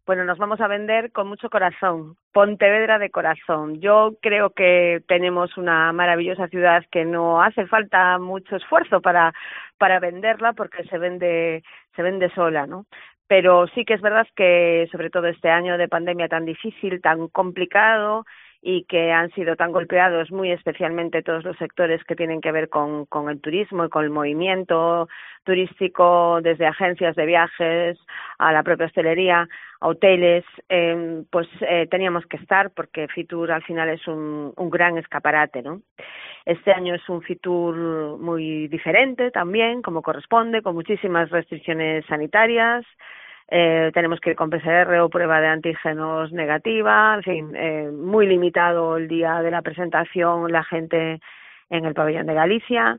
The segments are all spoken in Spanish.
Bueno, nos vamos a vender con mucho corazón, Pontevedra de corazón. Yo creo que tenemos una maravillosa ciudad que no hace falta mucho esfuerzo para venderla porque se vende sola, ¿no? Pero sí que es verdad que sobre todo este año de pandemia tan difícil, tan complicado y que han sido tan golpeados muy especialmente todos los sectores que tienen que ver con el turismo y con el movimiento turístico, desde agencias de viajes a la propia hostelería, a hoteles, teníamos que estar porque Fitur al final es un gran escaparate, ¿no? Este año es un Fitur muy diferente también, como corresponde, con muchísimas restricciones sanitarias. Tenemos que ir con PCR o prueba de antígenos negativa, en fin, muy limitado el día de la presentación la gente en el pabellón de Galicia,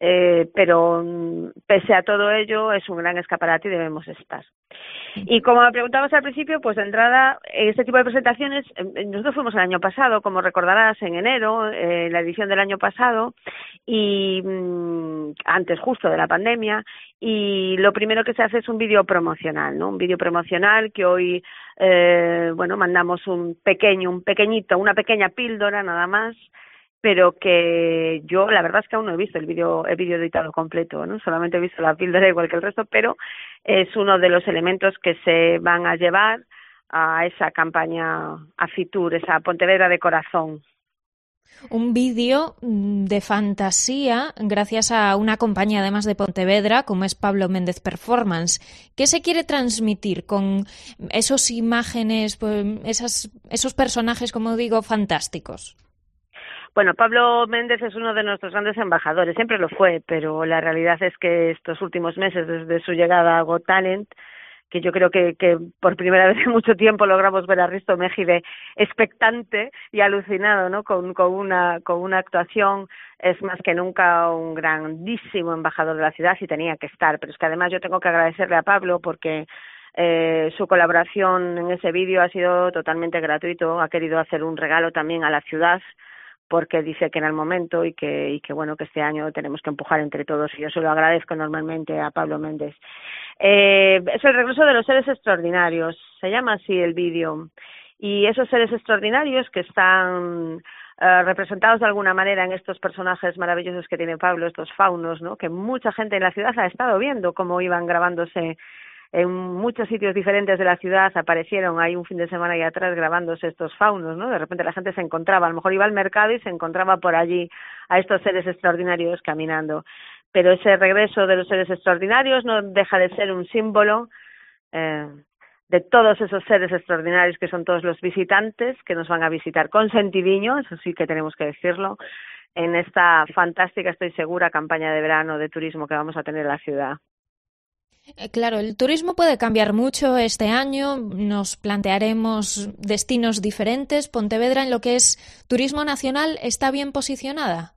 pero pese a todo ello es un gran escaparate y debemos estar. Y como me preguntabas al principio, pues de entrada, este tipo de presentaciones, nosotros fuimos el año pasado, como recordarás, en enero, la edición del año pasado, y antes justo de la pandemia, y lo primero que se hace es un vídeo promocional, ¿no? Un vídeo promocional que hoy, mandamos una pequeña píldora nada más, pero que yo la verdad es que aún no he visto el vídeo editado completo, ¿no? Solamente he visto la píldora igual que el resto, pero es uno de los elementos que se van a llevar a esa campaña a Fitur, esa Pontevedra de corazón. Un vídeo de fantasía gracias a una compañía además de Pontevedra como es Pablo Méndez Performance. ¿Qué se quiere transmitir con esas imágenes, pues, esos personajes, como digo, fantásticos? Bueno, Pablo Méndez es uno de nuestros grandes embajadores, siempre lo fue, pero la realidad es que estos últimos meses, desde su llegada a Got Talent, que yo creo que por primera vez en mucho tiempo logramos ver a Risto Mejide expectante y alucinado, ¿no? Con una actuación, es más que nunca un grandísimo embajador de la ciudad y tenía que estar, pero es que además yo tengo que agradecerle a Pablo porque su colaboración en ese vídeo ha sido totalmente gratuito, ha querido hacer un regalo también a la ciudad porque dice que era el momento y que bueno, que este año tenemos que empujar entre todos y yo se lo agradezco enormemente a Pablo Méndez. Es el regreso de los seres extraordinarios, se llama así el vídeo, y esos seres extraordinarios que están representados de alguna manera en estos personajes maravillosos que tiene Pablo, estos faunos, ¿no? Que mucha gente en la ciudad ha estado viendo cómo iban grabándose en muchos sitios diferentes de la ciudad, aparecieron ahí un fin de semana y atrás grabándose estos faunos, ¿no? De repente la gente se encontraba, a lo mejor iba al mercado y se encontraba por allí a estos seres extraordinarios caminando. Pero ese regreso de los seres extraordinarios no deja de ser un símbolo de todos esos seres extraordinarios que son todos los visitantes que nos van a visitar con sentidiño, eso sí que tenemos que decirlo, en esta fantástica, estoy segura, campaña de verano de turismo que vamos a tener en la ciudad. Claro, el turismo puede cambiar mucho este año, nos plantearemos destinos diferentes. ¿Pontevedra en lo que es turismo nacional está bien posicionada?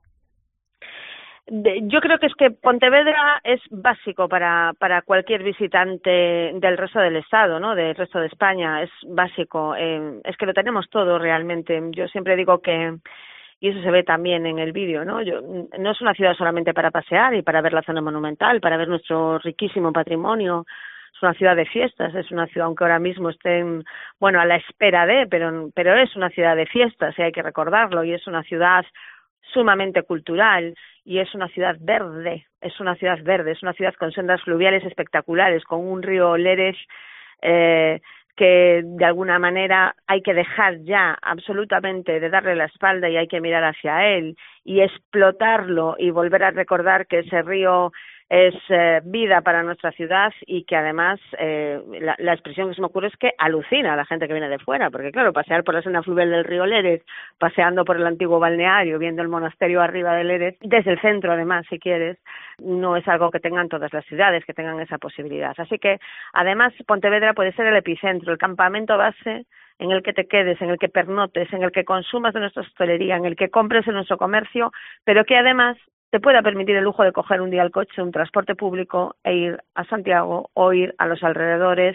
Yo creo que es que Pontevedra es básico para cualquier visitante del resto del estado, ¿no? Del resto de España, es básico. Es que lo tenemos todo realmente. Yo siempre digo que, y eso se ve también en el vídeo, ¿no? No es una ciudad solamente para pasear y para ver la zona monumental, para ver nuestro riquísimo patrimonio. Es una ciudad de fiestas, es una ciudad, aunque ahora mismo estén, bueno, a la espera de, pero es una ciudad de fiestas y hay que recordarlo, y es una ciudad sumamente cultural y es una ciudad verde, es una ciudad con sendas fluviales espectaculares, con un río Lérez que de alguna manera hay que dejar ya absolutamente de darle la espalda y hay que mirar hacia él y explotarlo y volver a recordar que ese río es vida para nuestra ciudad y que además la expresión que se me ocurre es que alucina a la gente que viene de fuera, porque claro, pasear por la senda fluvial del río Lérez, paseando por el antiguo balneario, viendo el monasterio arriba de Lérez, desde el centro además si quieres, no es algo que tengan todas las ciudades, que tengan esa posibilidad. Así que además Pontevedra puede ser el epicentro, el campamento base en el que te quedes, en el que pernotes, en el que consumas de nuestra hostelería, en el que compres en nuestro comercio, pero que además te pueda permitir el lujo de coger un día el coche, un transporte público e ir a Santiago o ir a los alrededores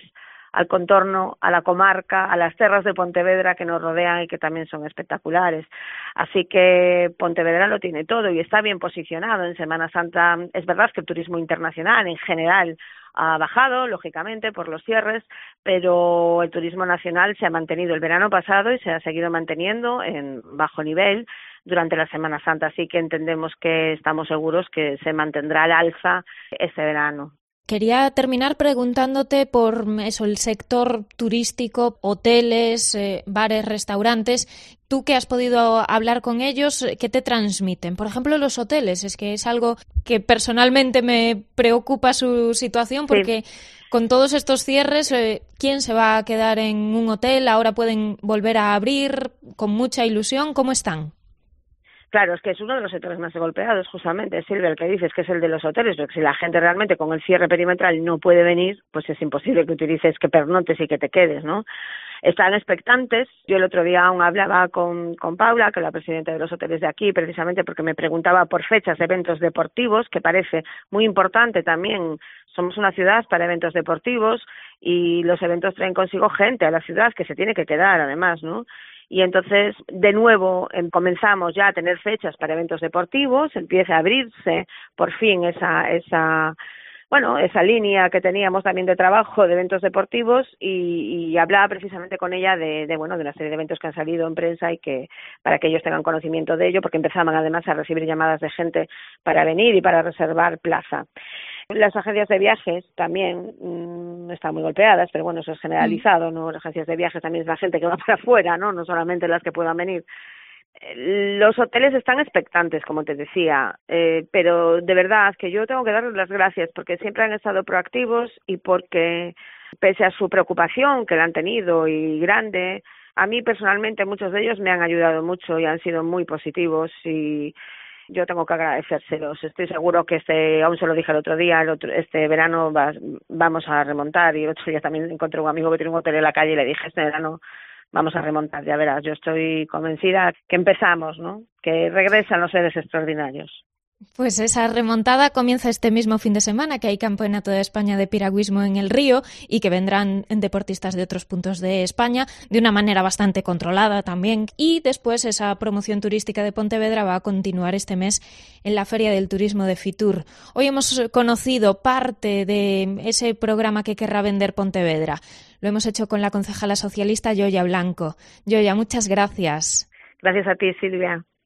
al contorno, a la comarca, a las terras de Pontevedra que nos rodean y que también son espectaculares. Así que Pontevedra lo tiene todo y está bien posicionado. En Semana Santa es verdad que el turismo internacional en general ha bajado, lógicamente, por los cierres, pero el turismo nacional se ha mantenido el verano pasado y se ha seguido manteniendo en bajo nivel durante la Semana Santa, así que entendemos que estamos seguros que se mantendrá al alza este verano. Quería terminar preguntándote por eso, el sector turístico, hoteles, bares, restaurantes. Tú que has podido hablar con ellos, ¿qué te transmiten? Por ejemplo, los hoteles, es que es algo que personalmente me preocupa su situación porque con todos estos cierres, ¿quién se va a quedar en un hotel? Ahora pueden volver a abrir con mucha ilusión. ¿Cómo están? Claro, es que es uno de los sectores más golpeados, justamente, Silvia, el que dices que es el de los hoteles, porque si la gente realmente con el cierre perimetral no puede venir, pues es imposible que utilices, que pernoctes y que te quedes, ¿no? Están expectantes. Yo el otro día aún hablaba con Paula, que es la presidenta de los hoteles de aquí, precisamente porque me preguntaba por fechas de eventos deportivos, que parece muy importante también. Somos una ciudad para eventos deportivos y los eventos traen consigo gente a la ciudad que se tiene que quedar, además, ¿no? Y entonces, de nuevo, comenzamos ya a tener fechas para eventos deportivos, empieza a abrirse por fin esa línea que teníamos también de trabajo de eventos deportivos y hablaba precisamente con ella de una serie de eventos que han salido en prensa y que para que ellos tengan conocimiento de ello, porque empezaban además a recibir llamadas de gente para venir y para reservar plaza. Las agencias de viajes también están muy golpeadas, pero bueno, eso es generalizado, ¿no? Las agencias de viajes también es la gente que va para afuera, ¿no? No solamente las que puedan venir. Los hoteles están expectantes, como te decía, pero de verdad que yo tengo que darles las gracias porque siempre han estado proactivos y porque, pese a su preocupación que la han tenido y grande, a mí personalmente muchos de ellos me han ayudado mucho y han sido muy positivos y yo tengo que agradecérselos. Estoy seguro que aún se lo dije el otro día, este verano vamos a remontar y el otro día también encontré un amigo que tiene un hotel en la calle y le dije, este verano vamos a remontar, ya verás, yo estoy convencida que empezamos, ¿no? Que regresan los seres extraordinarios. Pues esa remontada comienza este mismo fin de semana, que hay campeonato de España de piragüismo en el río y que vendrán deportistas de otros puntos de España de una manera bastante controlada también. Y después esa promoción turística de Pontevedra va a continuar este mes en la Feria del Turismo de Fitur. Hoy hemos conocido parte de ese programa que querrá vender Pontevedra. Lo hemos hecho con la concejala socialista Yoya Blanco. Yoya, muchas gracias. Gracias a ti, Silvia.